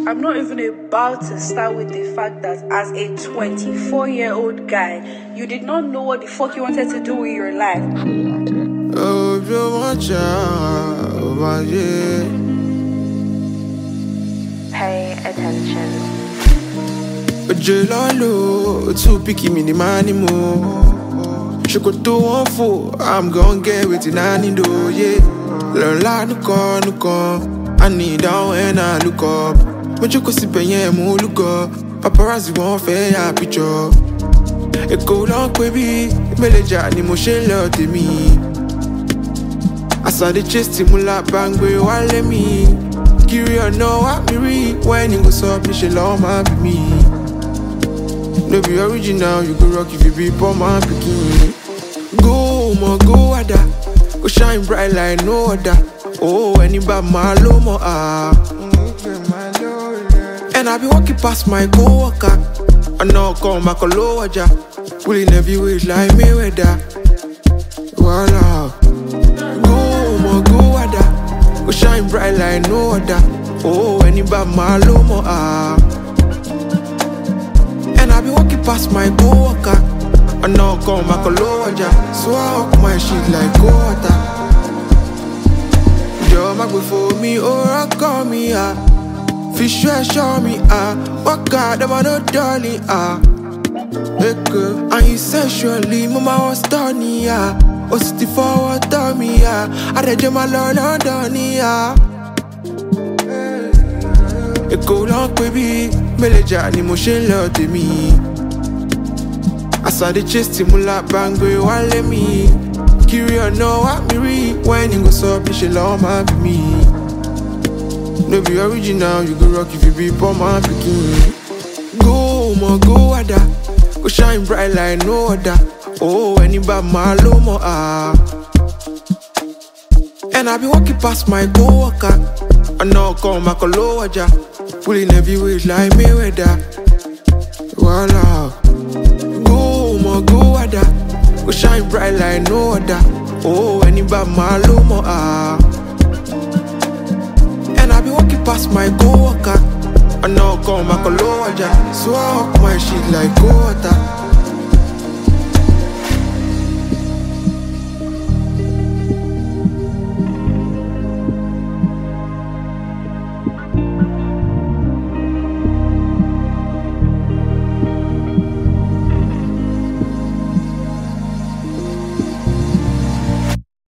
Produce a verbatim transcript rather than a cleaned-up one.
I'm not even about to start with the fact that as a twenty-four-year-old guy, you did not know what the fuck you wanted to do with your life. Oh, you want over yeah. Pay attention. Jelalo, too picky me the money more. Shokoto one four, I'm gon' get with it nani do, yeah. Learn la no con, no con. I need down when I look up. But you could see penye mo look up. Paparazzi won't fair ya picture. It go long baby, meleja ni mo she love to me. I saw the chest timula bang we wale me. Curious know what me read when you go up, me she love my me. No be original, you go rock if you be poor man picking. Go, mo, go, ada. Go shine bright like no other. Oh, anybody my low mo ah. And I be walking past my co-worker. I know come back a lower ja. Pulling heavyweight like Mayweather. Voila. Go, mo, go, ada. Go shine bright like no other. Oh, anybody my low mo ah. And I be walking past my co-worker. I know come back a lower ja. So I walk my shit like water. Yo, my before me, or I call me ah. Fish sure show me ah. What God, I'm no darling ah. Hey girl, and you sexually, mama was done ah. Oh, city forward to me ah. I read you my lord on ah. It go long baby, meleja ni mo she love to me. I saw the chest timula bang we wale me. Curious know what me read when you go up, you she love my me. No be original, you go rock if you be poor man picking. Go, mo, go, ada. Go shine bright like no other. Oh, anybody my low mo ah. And I be walking past my co-worker. I know come back a lower ja. Pulling heavyweight like Mayweather. Voila. Go, mo, go, ada. Go shine bright like no other. Oh, anybody my low mo ah. And I be walking past my co-worker. I know come back a lower ja. So I walk my shit like water.